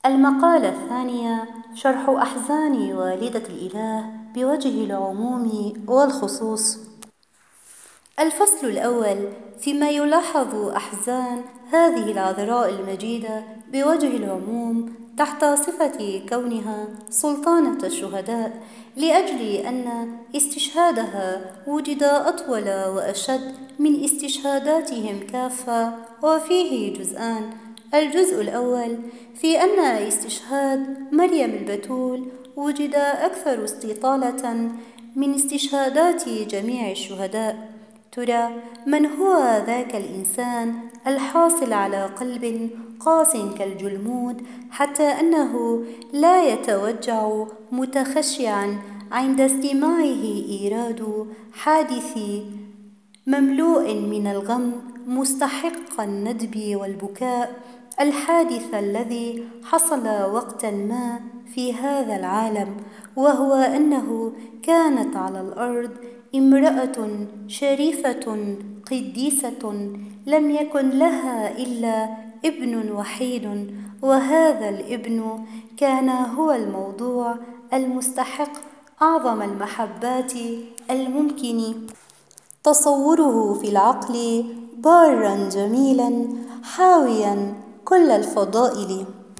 المقالة الثانية: شرح أحزان والدة الإله بوجه العموم والخصوص. الفصل الأول: فيما يلاحظ أحزان هذه العذراء المجيدة بوجه العموم تحت صفة كونها سلطانة الشهداء، لأجل أن استشهادها وجد أطول وأشد من استشهاداتهم كافة، وفيه جزءان. الجزء الأول: في أن استشهاد مريم البتول وجد أكثر استطالة من استشهادات جميع الشهداء. ترى من هو ذاك الإنسان الحاصل على قلب قاس كالجلمود، حتى أنه لا يتوجع متخشعا عند استماعه إيراد حادث مملوء من الغم مستحق الندب والبكاء، الحادث الذي حصل وقتا ما في هذا العالم، وهو أنه كانت على الأرض امرأة شريفة قديسة لم يكن لها إلا ابن وحيد، وهذا الابن كان هو الموضوع المستحق أعظم المحبات الممكن تصوره في العقل، بارا جميلا حاويا كل الفضائل.